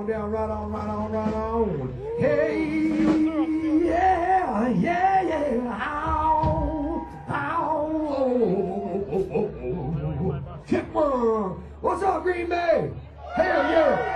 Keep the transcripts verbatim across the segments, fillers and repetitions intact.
on down, right on, right on, right on. Hey, yeah, yeah, yeah. How, how, oh, oh, oh, oh. Chipmunk. What's up, Green Bay? Hell yeah.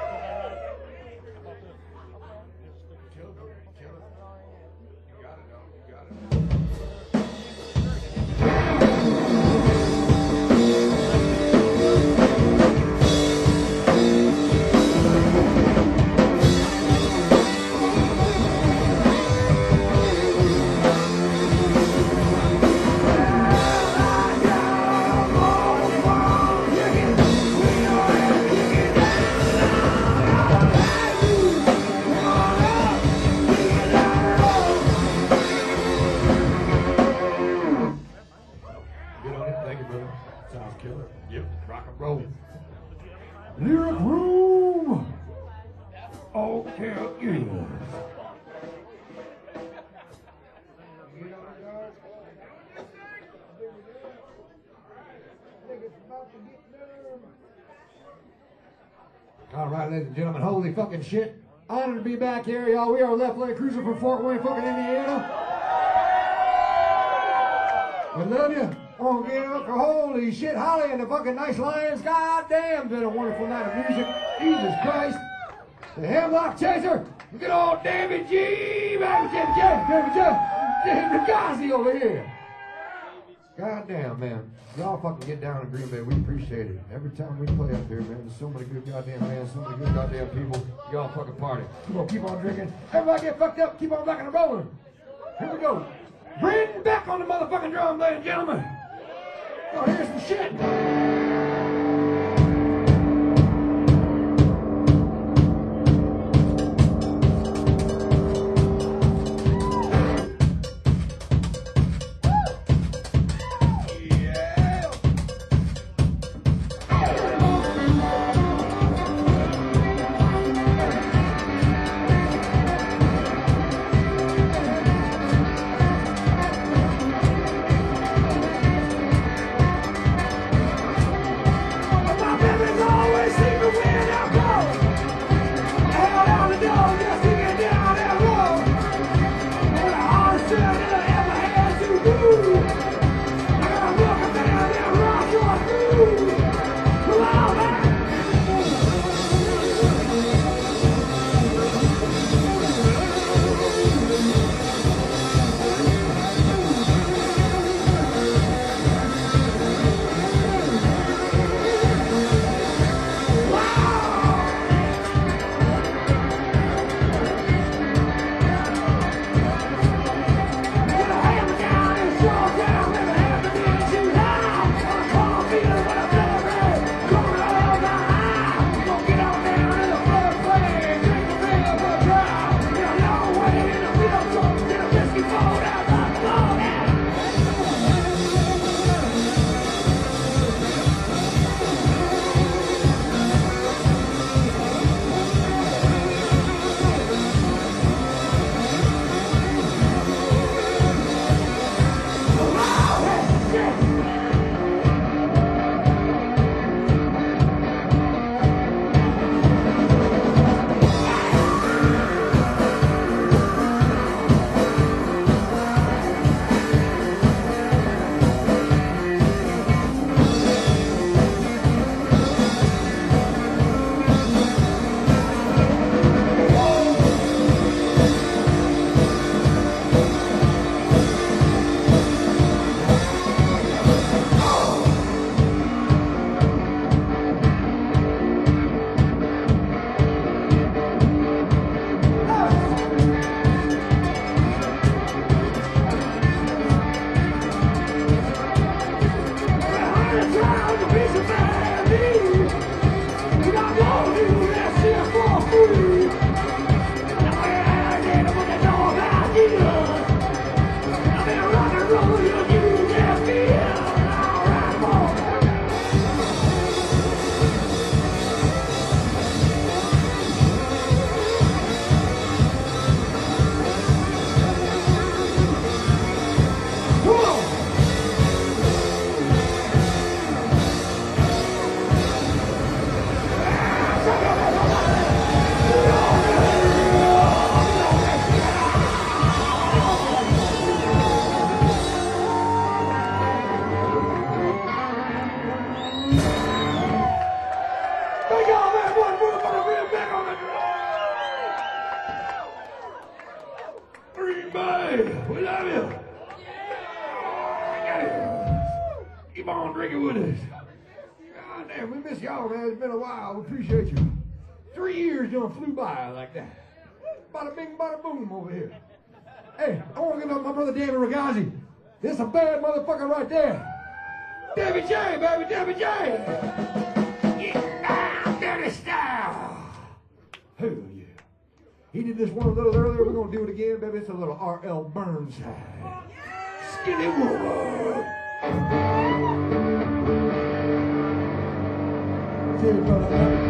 Lyric Room. Okay, yeah. All right, ladies and gentlemen, holy fucking shit. Honored to be back here, y'all. We are Left Leg Cruiser from Fort Wayne, fucking Indiana. We love you. Oh, get up. Holy shit, Holly and the fucking Nice Lions. God damn, been a wonderful night of music. Jesus Christ. The Hemlock Chaser. Look at old David G. David G. David G. David Ghazi over here. God damn, man. Y'all fucking get down in Green Bay. We appreciate it. Every time we play up here, man, there's so many good goddamn bands, so many good goddamn people. Y'all fucking party. Come on, keep on drinking. Everybody get fucked up. Keep on rocking and rolling. Here we go. Bring back on the motherfucking drum, ladies and gentlemen. Oh, here's some shit. everybody. We love you. Keep on drinking with us. God damn, we miss y'all, man. It's been a while. We appreciate you. Three years done flew by like that. Bada bing, bada boom over here. Hey, I want to give up my brother David Ragazzi. This a bad motherfucker right there. Debbie J, baby, Debbie J. Get down, dirty style. Hell yeah. He did this one a little earlier. We're going to do it again, baby. It's a little R L Burnside. Skinny woman. See you, brother.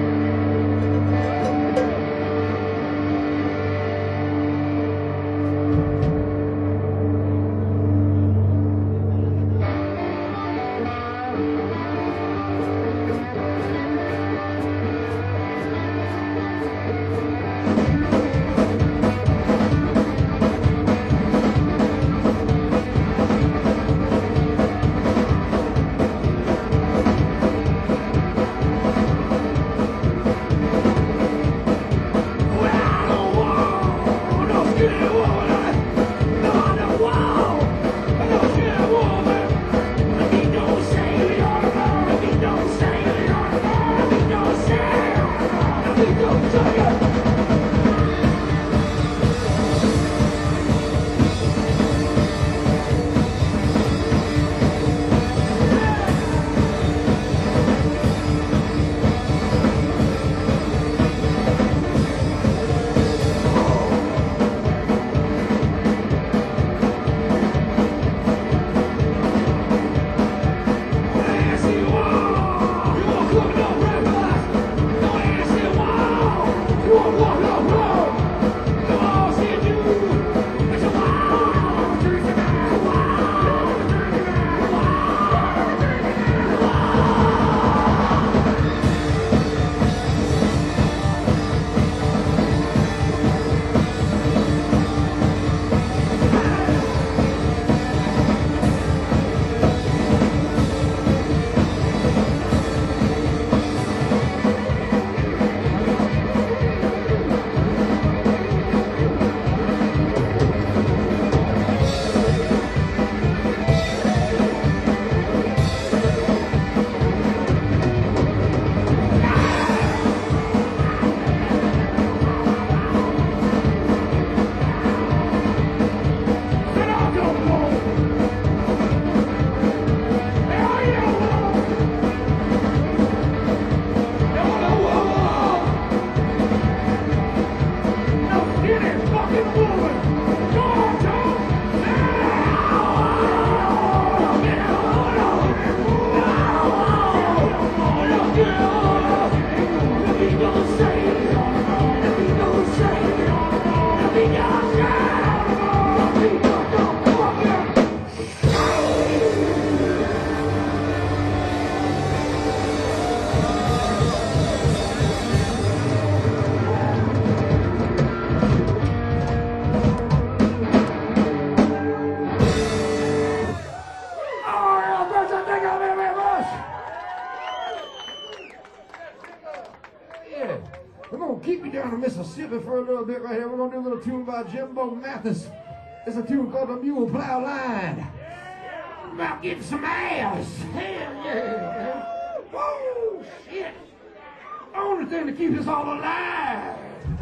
Mississippi for a little bit right here. We're going to do a little tune by Jimbo Mathis. It's a tune called The Mule Plow Line. About getting some ass. Hell yeah. Woo, shit. Only thing to keep us all alive.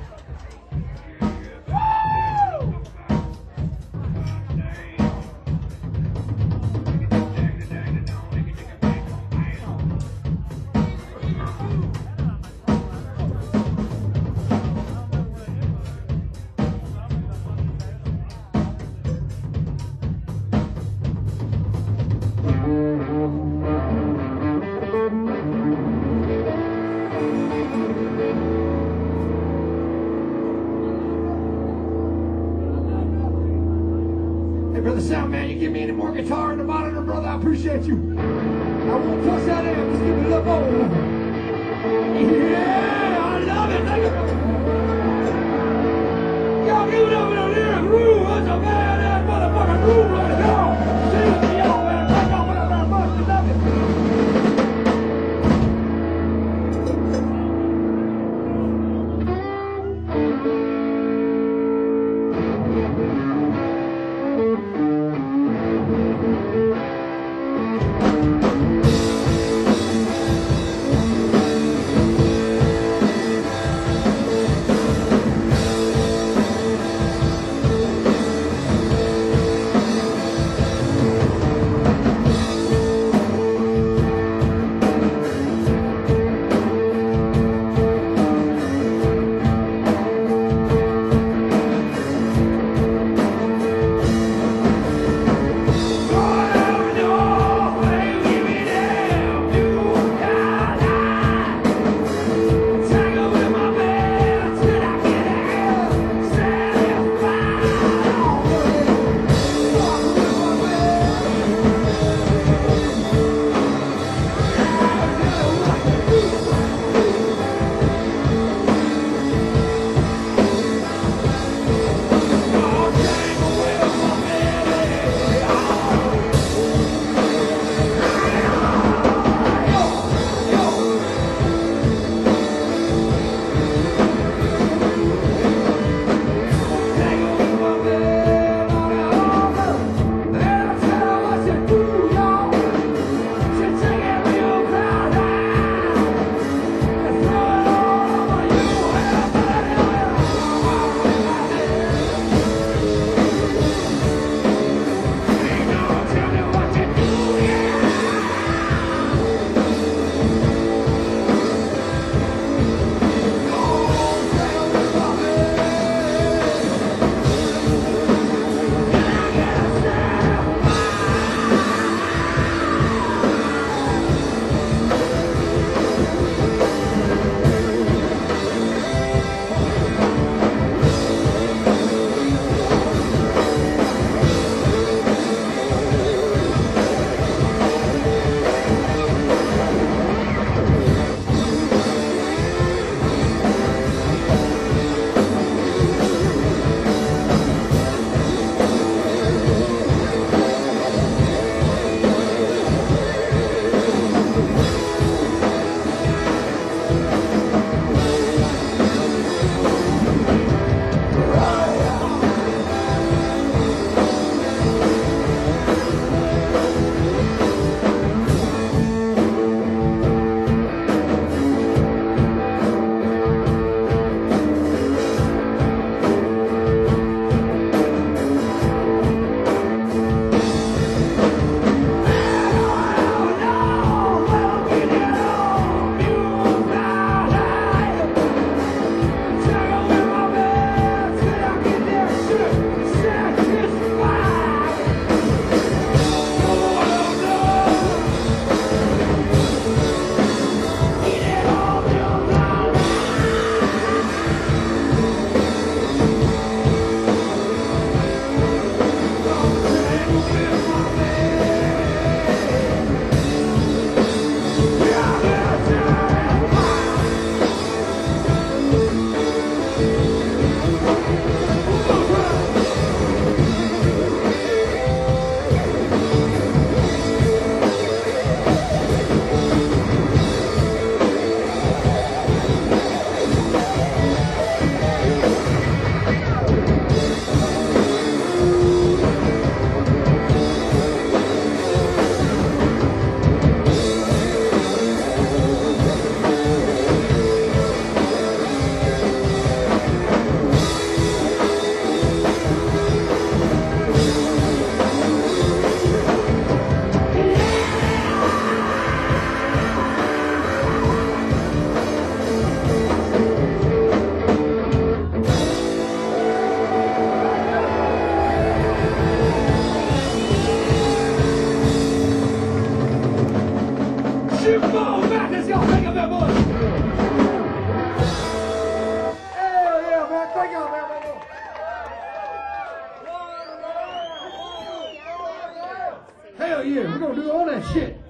Brother Sound Man, you give me any more guitar in the monitor, brother, I appreciate you. I won't touch that amp, just give me a little more. Yeah, I love it. Thank you. Y'all give it up in a little groove. That's a badass motherfucking groove right now. See you, y'all, man. Thank y'all very much. I love it. Hell yeah, we're gonna do all that shit.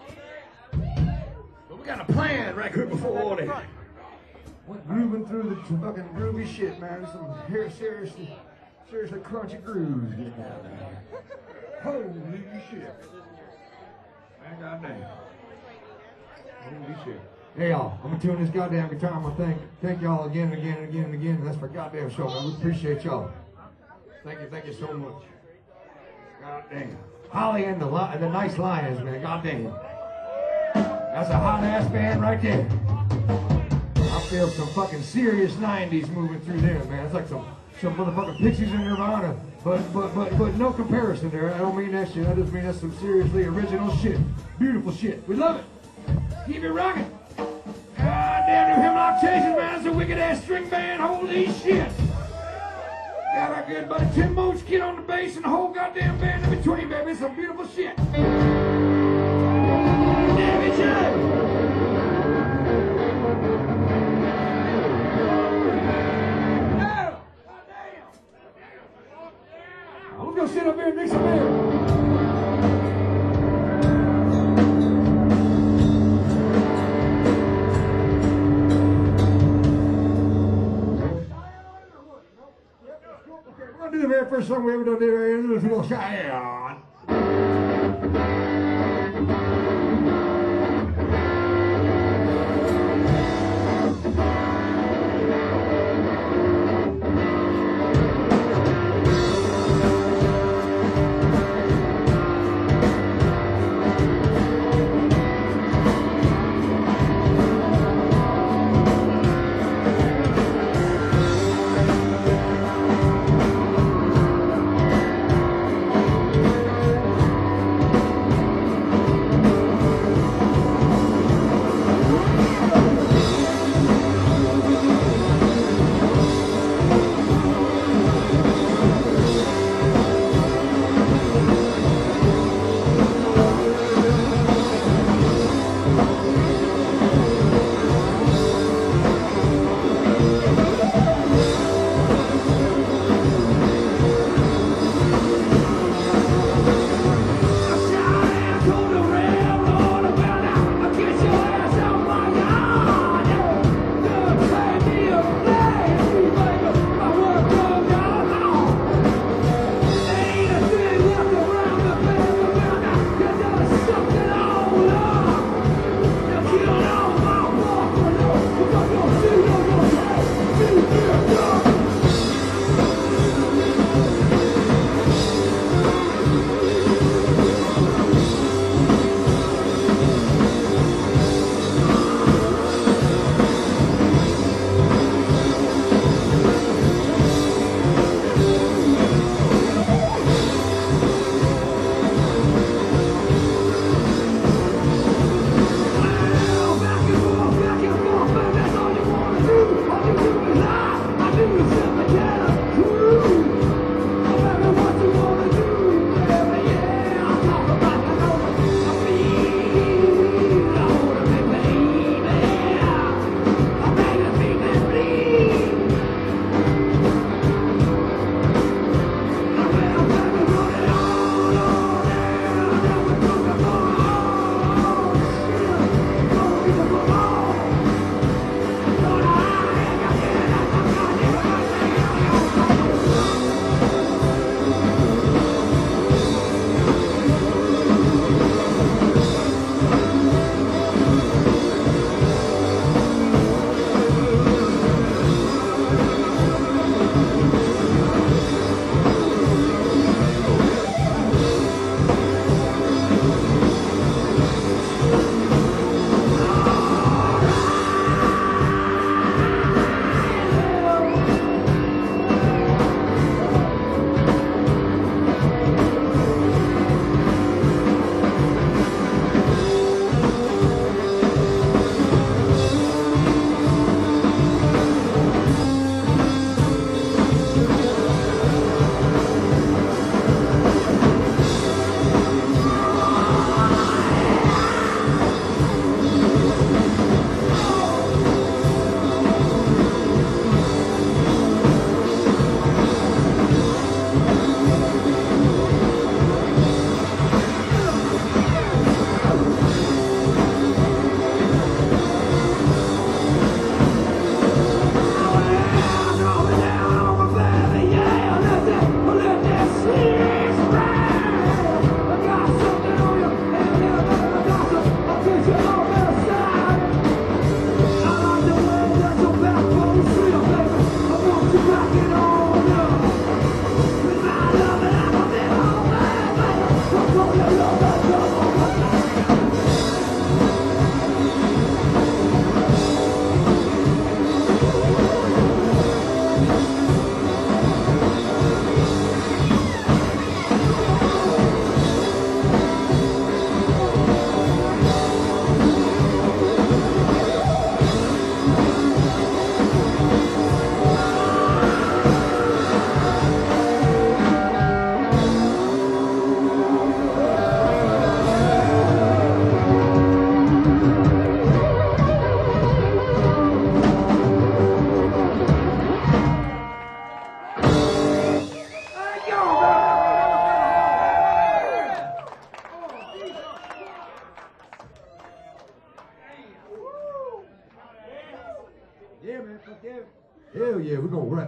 But we got a plan right here before all that. We're grooving through the fucking groovy shit, man. Some here seriously, seriously crunchy grooves getting out there. Holy shit. Man, goddamn. Holy shit. Hey y'all, I'm gonna tune this goddamn guitar. I'm gonna thank thank y'all again and again and again and again. That's for goddamn show, man. We appreciate y'all. Thank you, thank you so much. Goddamn. Holly and the and the Nice Lions, man. Goddamn. That's a hot ass band right there. I feel some fucking serious nineties moving through there, man. It's like some some motherfucking Pixies in Nirvana, but but but but no comparison there. I don't mean that shit. I just mean that's some seriously original shit. Beautiful shit. We love it. Keep it rocking. Goddamn, New Hemlock Chasers, man. It's a wicked ass string band. Holy shit. Got our good buddy Tim Moach kid on the bass and the whole goddamn band in between, baby. It's some beautiful shit. Damn it, Joe. I'm gonna sit up here and drink some beer. We're gonna do the very first song we ever done. We're gonna shy on.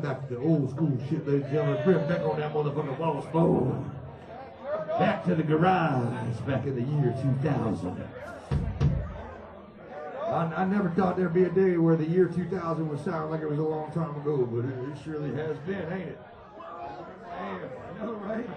back to the old school shit, ladies and gentlemen. Bring back on that motherfucking Wallace phone. Back to the garage back in the year two thousand. I, I never thought there'd be a day where the year two thousand would sound like it was a long time ago, but it, it surely has been, ain't it? Damn, I know, right?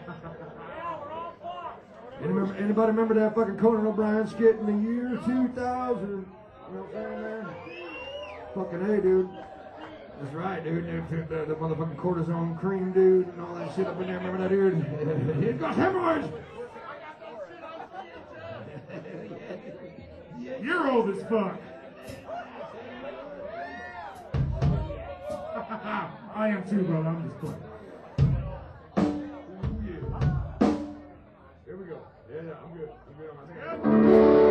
Anybody, anybody remember that fucking Conan O'Brien skit in the year two thousand? You know what I'm saying, man? Fucking hey, dude. That's right, dude. The, the, the motherfucking cortisone cream, dude, and all that shit up in there. Remember that, dude? He's got hemorrhoids. You're old as fuck. I am too, brother. I'm just playing. Here we go. Yeah, yeah, I'm good. I'm good on my thing.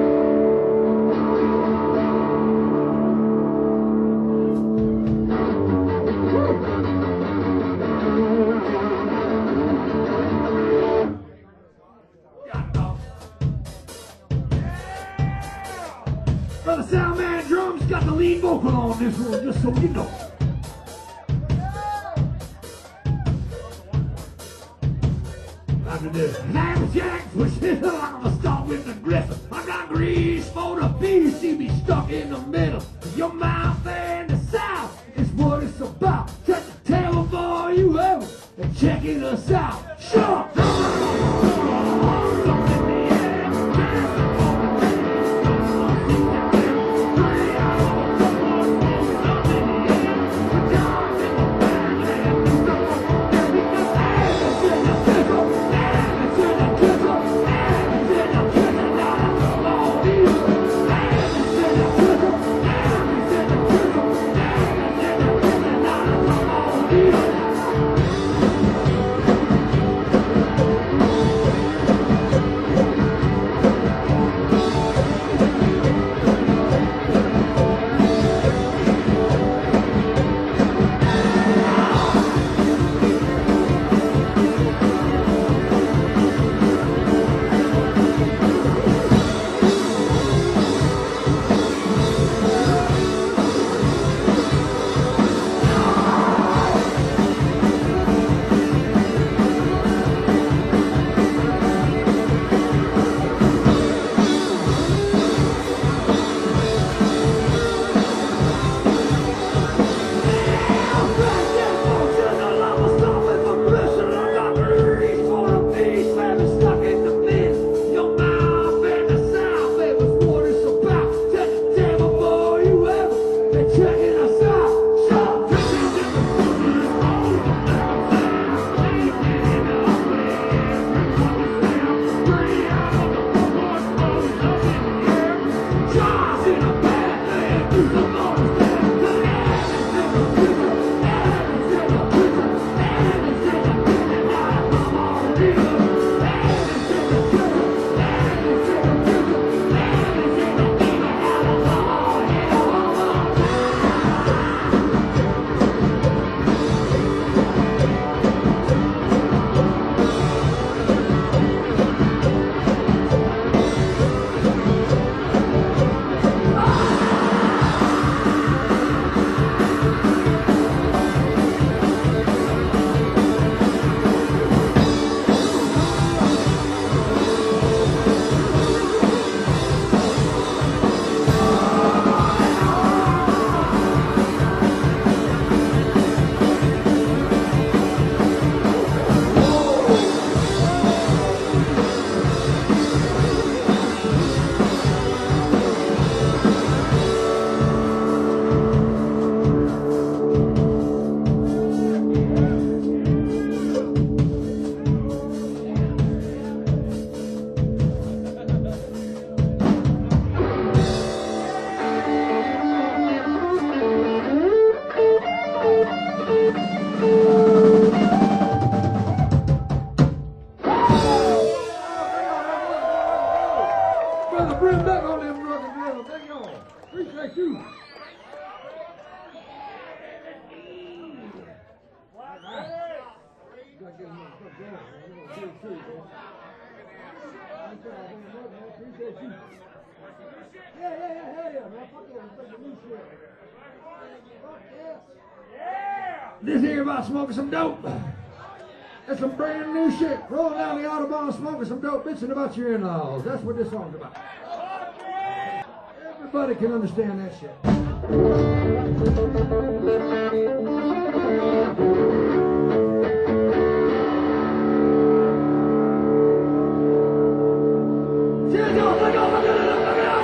Brother Soundman Drums got the lead vocal on this one, just so you know. After this, Ham Jacks, which is like I'm gonna start with aggressive. I got grease for the beast, see me stuck in the middle. Your mouth and the south is what it's about. Check the tail before you ever and checking us out. Sure! This here about smoking some dope. That's some brand new shit. Rolling down the Autobahn, smoking some dope, bitching about your in-laws. That's what this song's about. Everybody can understand that shit. Cheers, y'all. Look out, look out, look out, look out.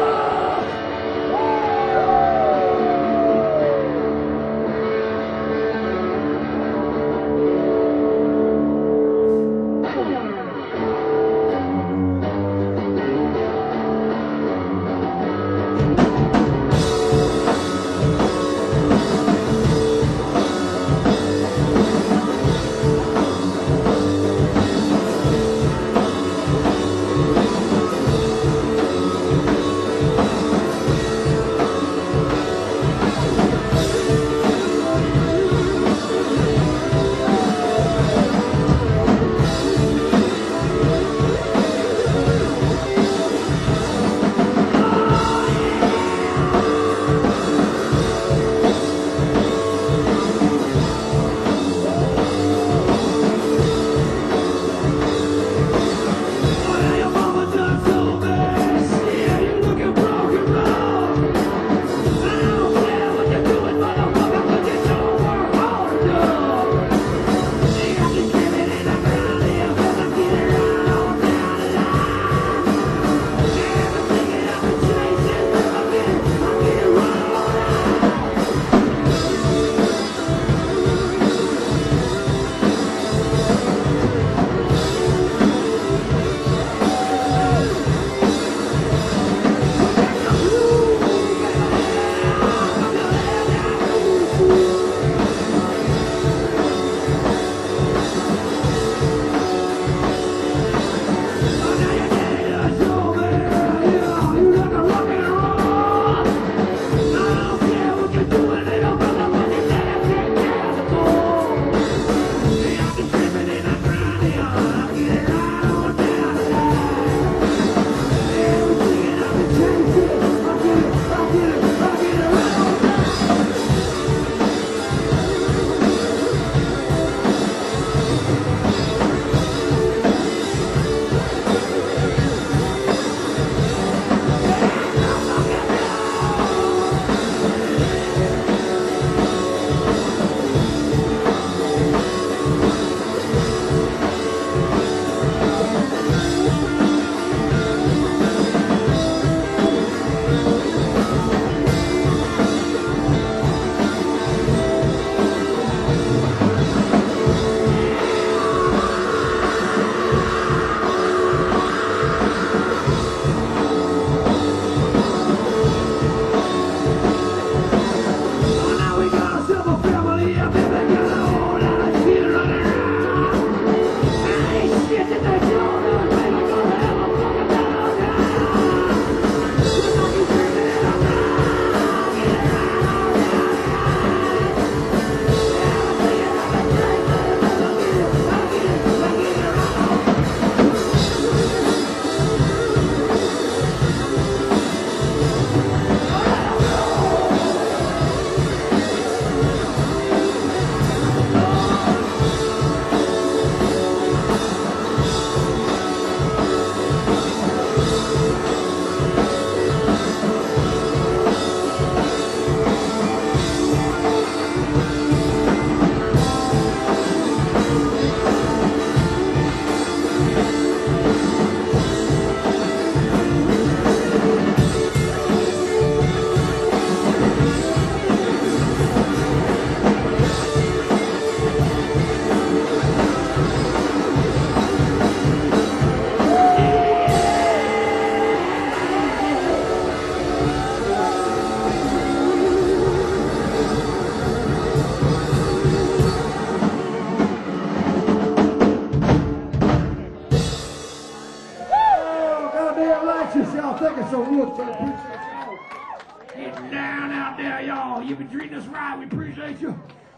so much. I appreciate y'all. Getting down out there, y'all. You've been treating us right. We appreciate you.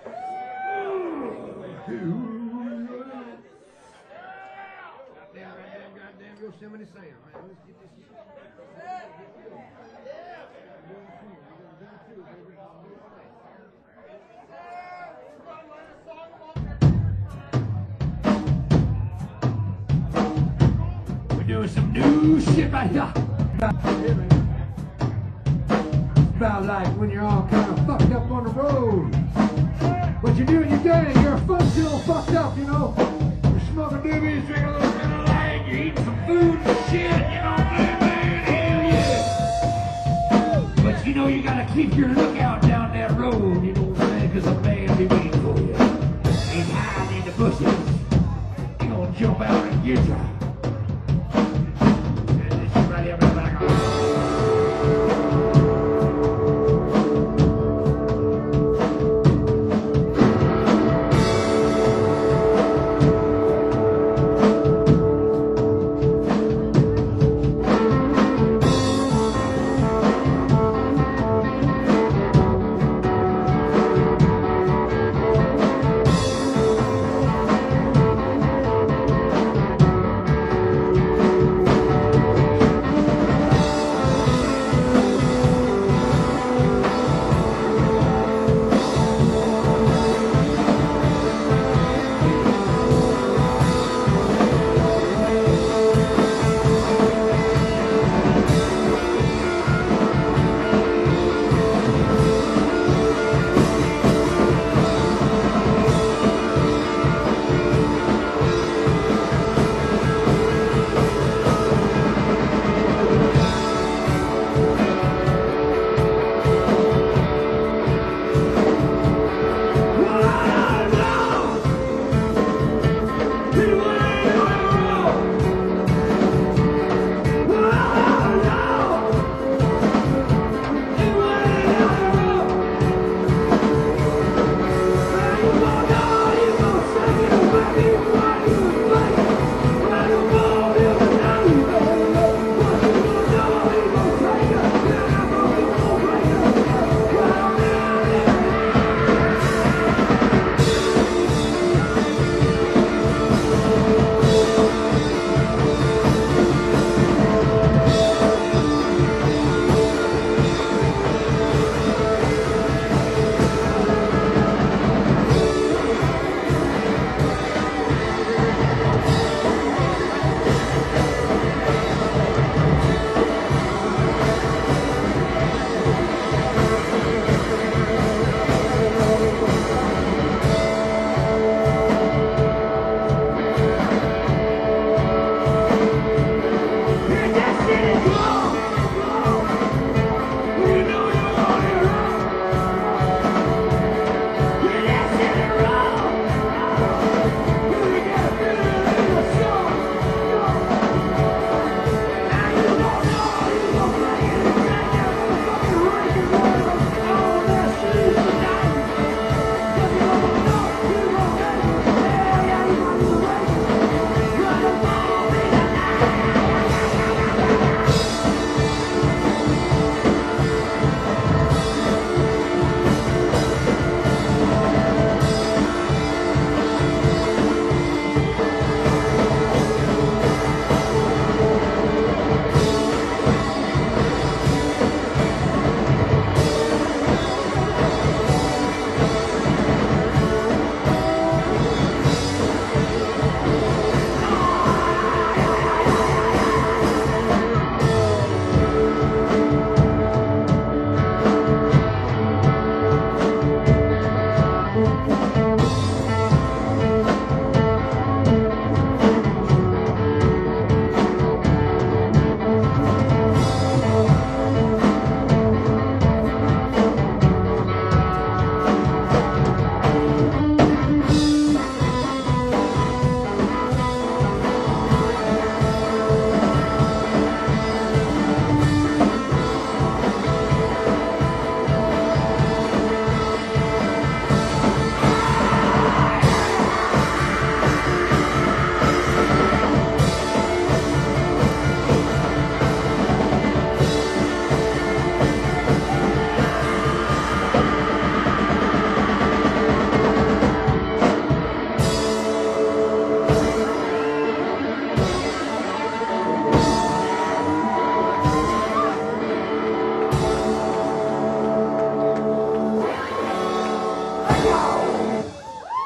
Goddamn, goddamn, goddamn Yosemite Sam. Man, let's get this shit. Yeah. was some new shit right here. About like when you're all kind of fucked up on the road. What you doing, you're done. You're functional fucked up, you know. You're smoking doobies, drinking a little bit of light, you're eating some food and shit, you know what I'm saying, man? Hell yeah. But you know you gotta keep your lookout down that road, you know what I'm saying? Cause a man be waiting for you. He's hiding in the bushes. He gonna jump out and get you. And this shit right here, back.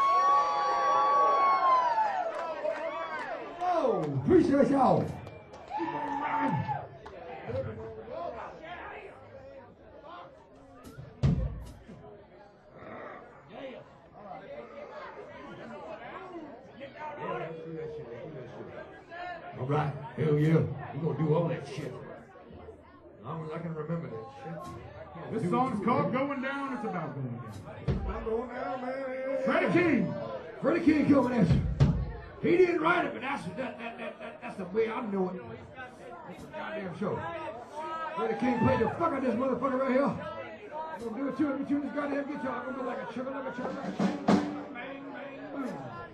Appreciate y'all. right. Hell yeah. We're gonna do all that shit. As long as I can remember that shit. This song's called Going Down. It's about going down. I'm going down, man. Freddie King. Freddie King coming at you. He didn't write it, but that's that, that, that, that, that's the way I know it. It's a goddamn show. Freddie King played the fuck out this motherfucker right here. I'm gonna do it to him. Tune this goddamn guitar. I'm gonna be like a sugar, like a sugar, like a bang, bang, bang, boom.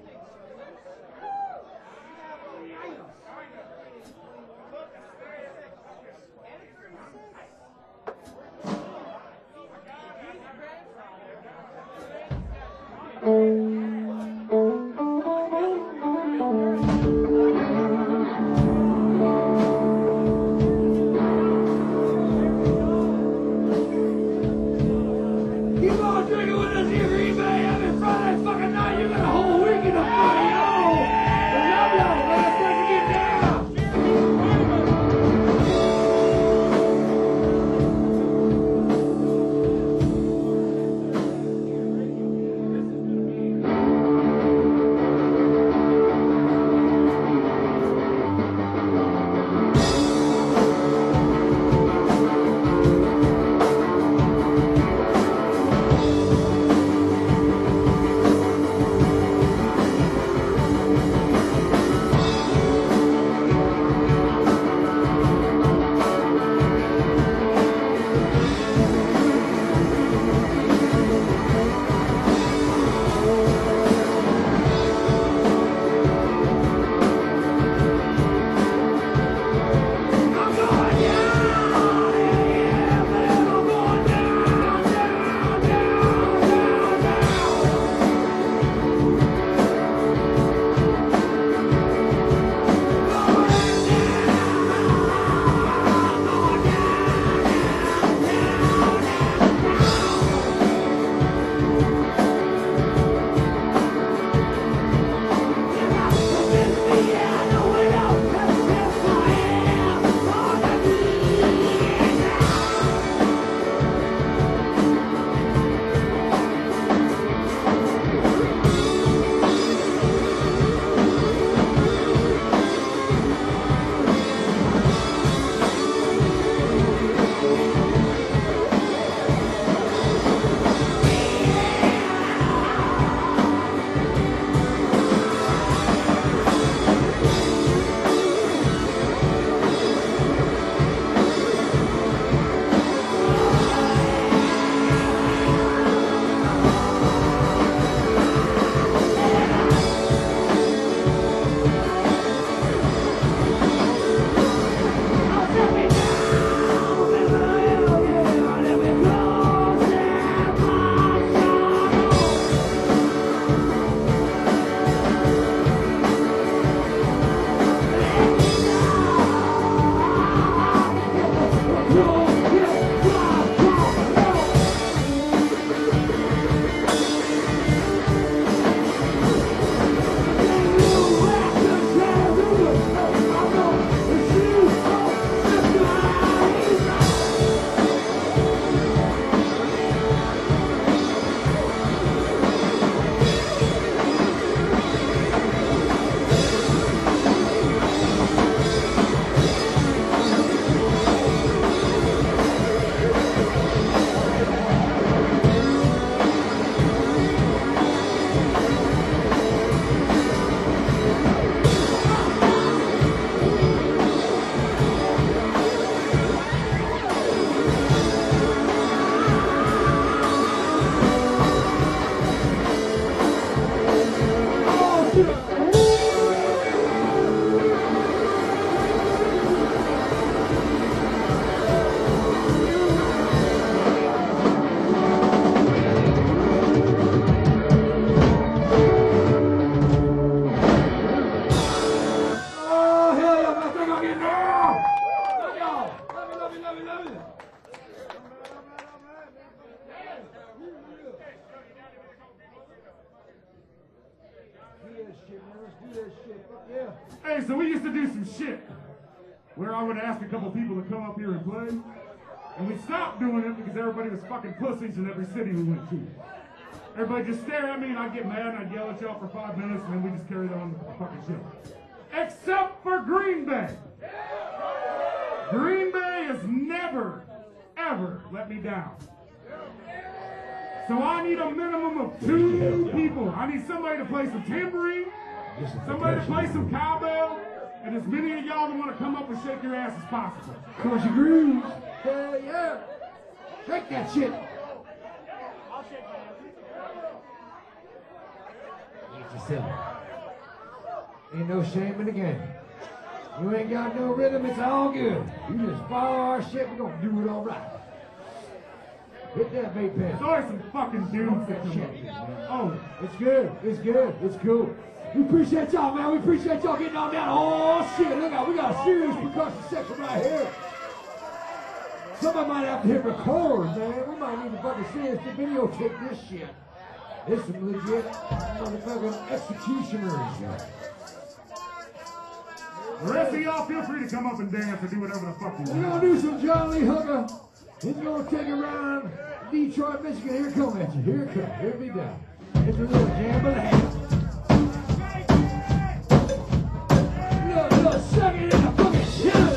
Hey, so we used to do some shit where I would ask a couple people to come up here and play, and we stopped doing it because everybody was fucking pussies in every city we went to. Everybody just stare at me and I'd get mad and I'd yell at y'all for five minutes and then we just carried on with the fucking show. except for Green Bay. Green Bay has never, ever let me down. So I need a minimum of two people. I need somebody to play some tambourine, somebody to play some cowbell, and as many of y'all that want to come up and shake your ass as possible. Crunchy grooves. Hell yeah. Shake that shit. Get yourself. Ain't no shame in the game. You ain't got no rhythm, it's all good. You just follow our shit, we're gonna do it all right. Hit that vape pen. There's always some fucking dudes that come up. Oh, it's good, it's good, it's cool. We appreciate y'all, man. We appreciate y'all getting on down. Oh shit, look out, we got a serious percussion section right here. Somebody might have to hit record, man. We might need to fucking seriously videotape this shit. This some legit motherfucking executioners. The rest of y'all feel free to come up and dance or do whatever the fuck you want. We're gonna do some John Lee Hooker. He's gonna take it around Detroit, Michigan. Here it comes at you. Here it comes. Here we go. It's a little jambalaya. Look, look, suck it in the fucking shit.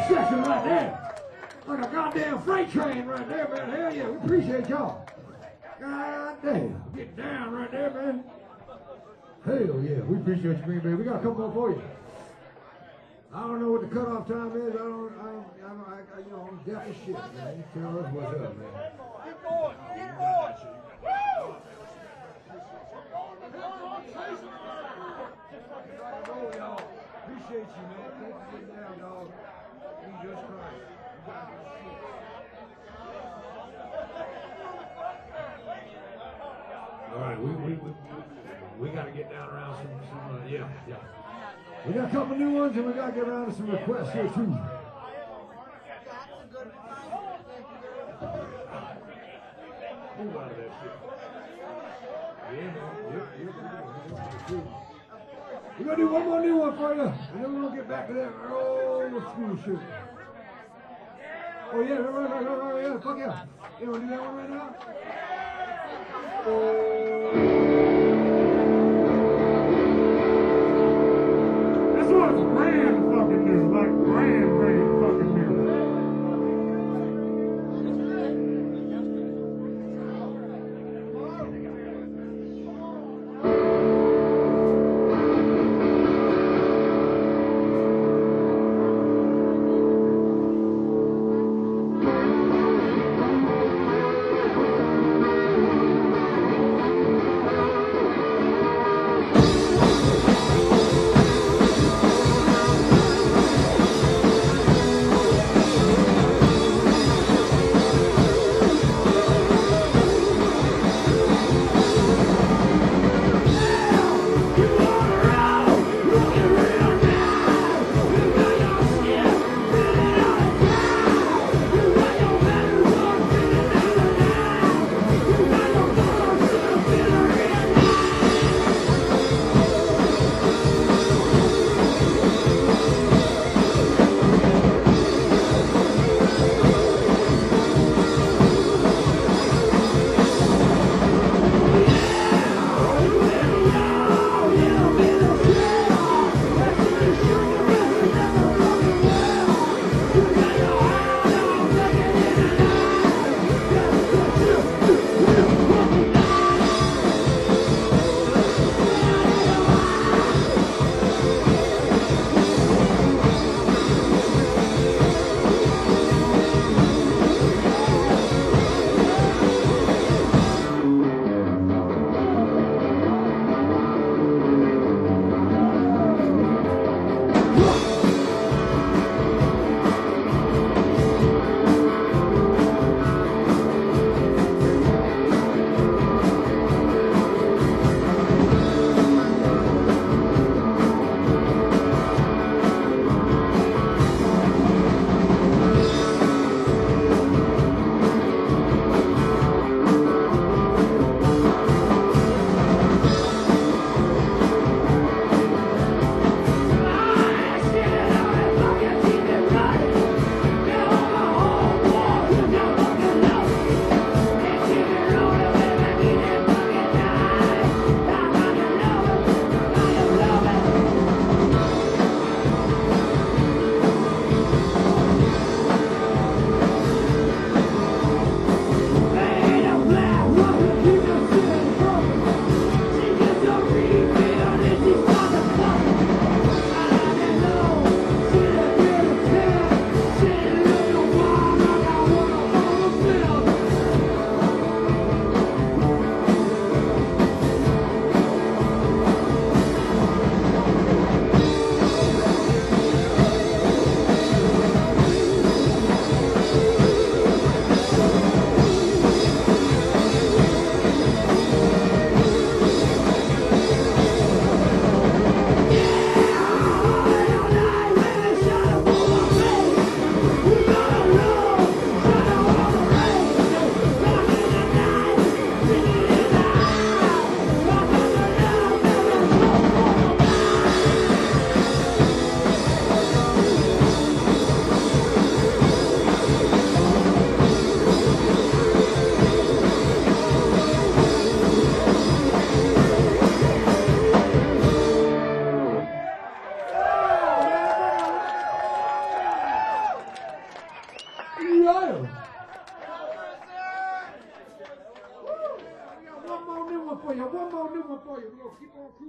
section right there. Like a goddamn freight train right there, man. Hell yeah, we appreciate y'all. God damn. Get down right there, man. Hell yeah, we appreciate you, Green Bay. We got a couple more for you. I don't know what the cutoff time is. I don't, I don't, I don't, I, I, you know, I'm deaf as shit, man. You tell us what's up, man. Keep going, keep going. Woo! Roll, y'all. Appreciate you, man. Thanks for getting down, dog. Jesus Christ. You got this shit. All right, we we we, we got to get down around some some uh, yeah yeah. We got a couple new ones, and we got to get around to some requests here too. Move out of that shit. Yeah, man. Yep, yep, yep. We're gonna do one more new one for you, and then we're gonna get back to that old school shit. Oh yeah, right, right, right, right, yeah, fuck yeah. You wanna do that one right now? This one's brand fucking new, like brand, brand fucking new.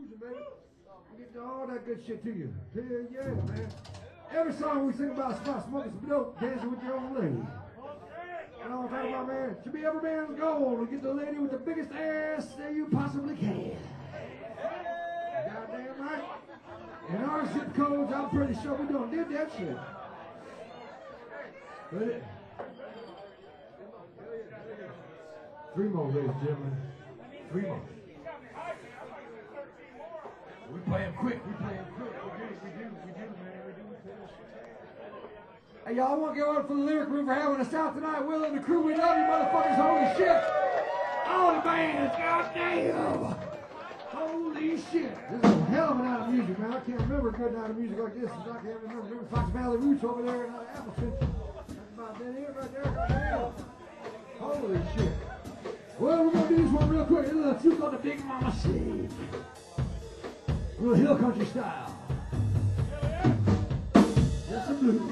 music, baby. We get all that good shit to you. Hell yeah, man. Every song we sing about smoking some dope, dancing with your own lady. You know what I'm talking about, man? Should be every man's goal to get the lady with the biggest ass that you possibly can. Goddamn right. In our zip codes, I'm pretty sure we done did that shit. But it, three more, ladies and gentlemen. Three more. We play them quick. We play them quick. We do, we do, we do, man. We do. Hey, y'all want to go out for the lyric room for having us out tonight? Will and the crew, we love you, motherfuckers. Holy shit. All the bands, goddamn. Holy shit. This is a hell of a night of music, man. I can't remember a good night of music like this. I can't remember. Remember Fox Valley Roots over there in uh, Appleton. That's about that here right there. Goddamn. Holy shit. Well, we're going to do this one real quick. This is a tune called the Big Mama Shake. A little hill country style. That's the blues.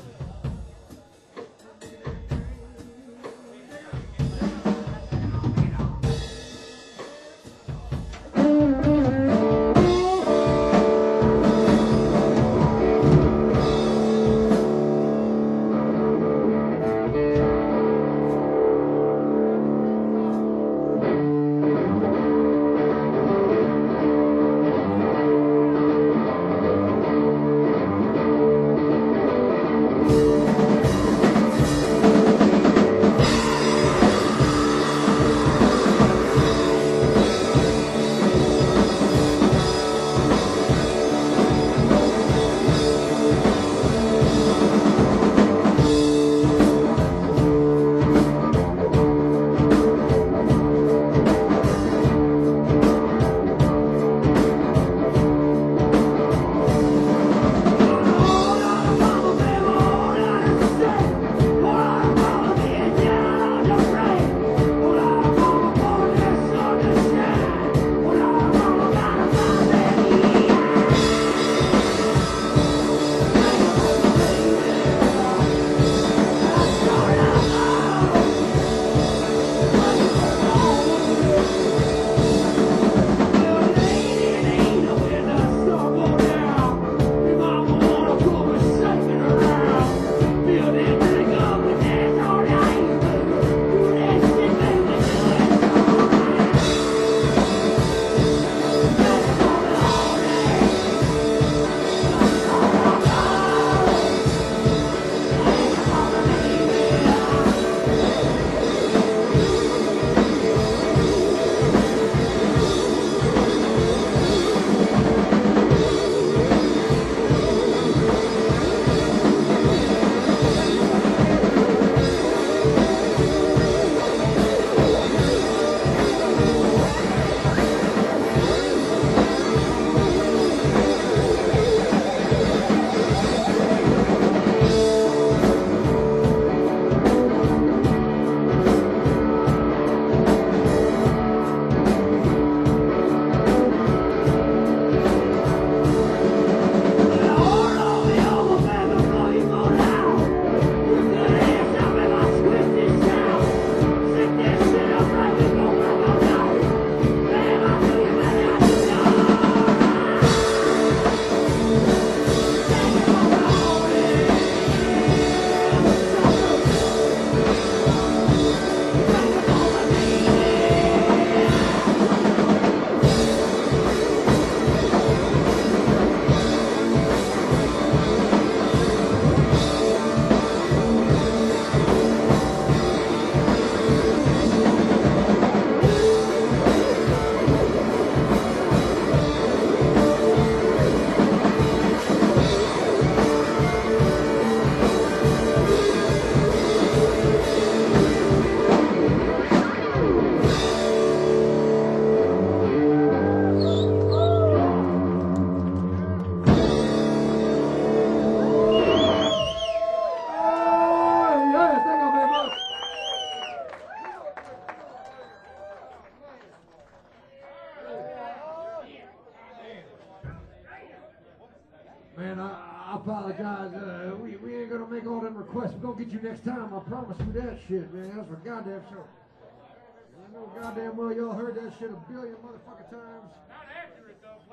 Man, I, I apologize. Uh, we, we ain't gonna make all them requests. We're gonna get you next time. I promise you that shit, man. That's for goddamn sure. I know goddamn well y'all heard that shit a billion motherfucking times. Not accurate though.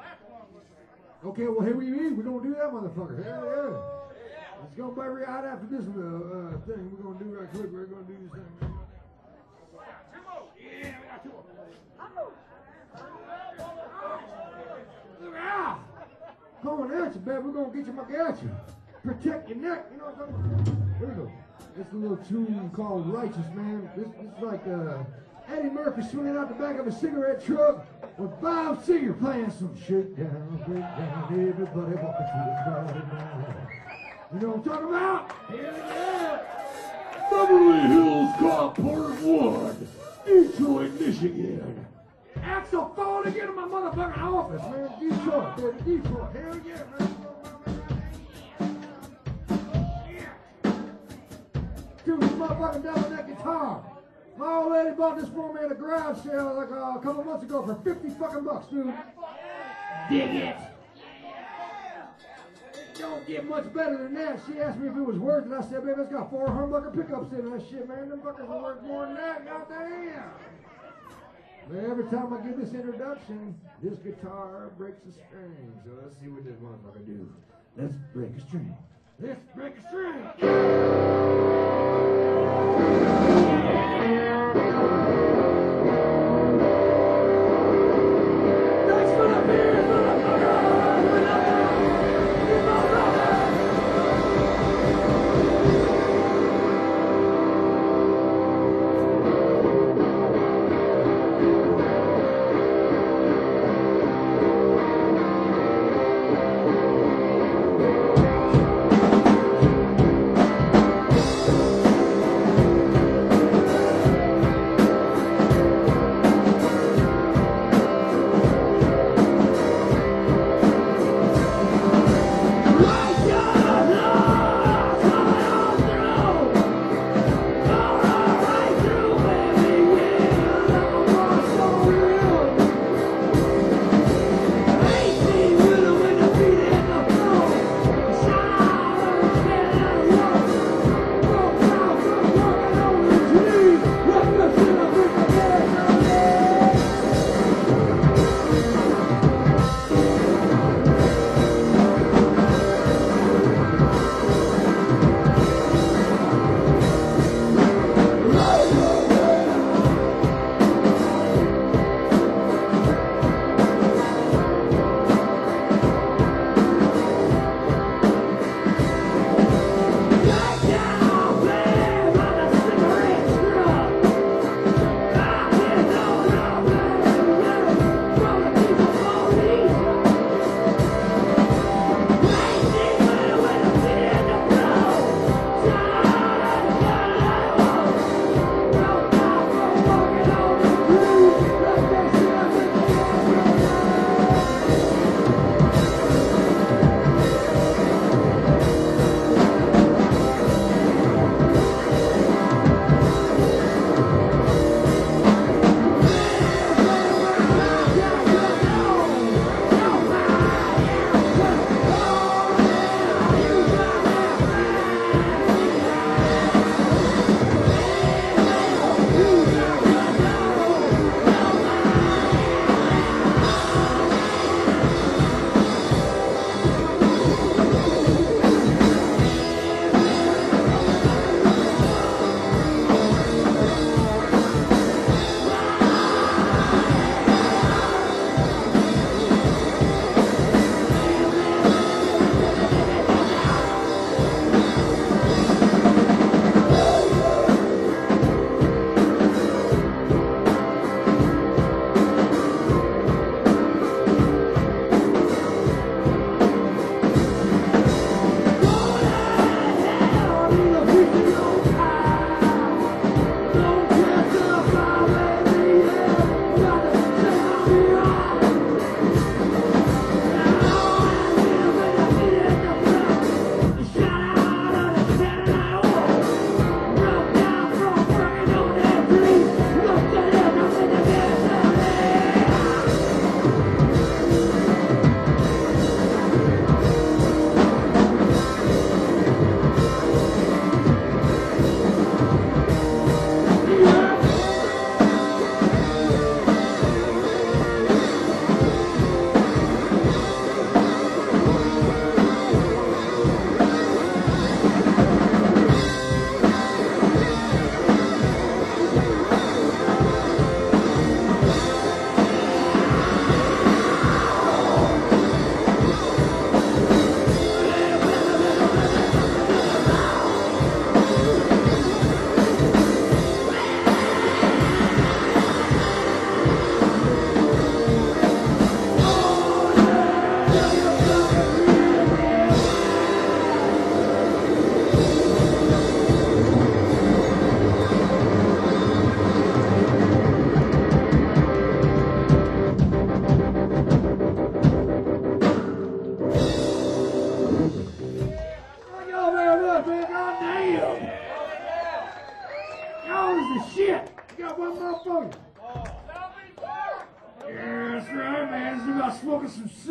Okay, well, here we be. We're going to do that, motherfucker. Hell yeah. Let's go by right after this uh, uh, thing. We're going to do right quick. We're going to do this thing. Yeah, we got two more. Look out. Going at you, baby. We're going to get you back at you. Protect your neck. You know what I'm talking about? Here we go. It's a little tune called Righteous, man. This, this is like uh, Eddie Murphy swinging out the back of a cigarette truck with Bob Seger playing some shit down, break down, everybody walking through the crowd now. You know what I'm talking about? Hell yeah! Beverly Hills Cop Part one, Detroit, Michigan. Axel Foley, get in my motherfucking office, man. Detroit, baby, Detroit. Hell yeah, man. Dude, this motherfucking down with that guitar. My old lady bought this for me at a garage sale like uh, a couple months ago for fifty fucking bucks, dude. Dig it. Don't get much better than that. She asked me if it was worth it. I said, baby, it's got four humbucker pickups in that shit, man. Them fuckers are worth more than that. Goddamn. But every time I give this introduction, this guitar breaks a string. So let's see what this motherfucker do. Let's break a string. Let's break a string. Thanks for the beer, motherfucker!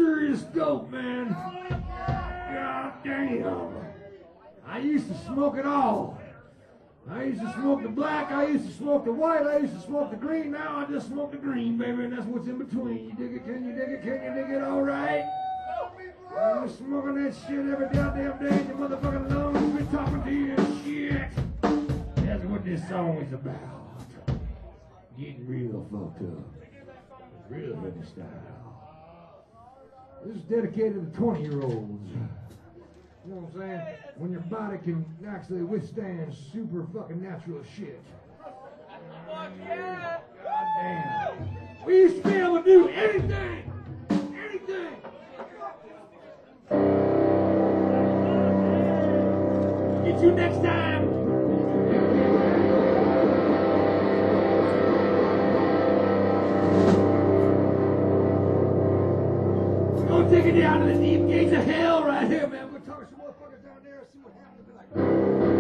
serious dope, man. God damn. I used to smoke it all. I used to smoke the black, I used to smoke the white, I used to smoke the green. Now I just smoke the green, baby, and that's what's in between. You dig it? Can you dig it? Can you dig it? All right. I'm smoking that shit every goddamn day in your motherfucking lungs. Been talking to you and shit. That's what this song is about. Getting real fucked up. Real heavy style. This is dedicated to twenty-year-olds. You know what I'm saying? When your body can actually withstand super fucking natural shit. God damn. We used to be able to do anything. Anything. Get you next time. We're gonna take it down to the deep gates of hell right here, man. We're gonna talk to some motherfuckers down there and see what happens. Like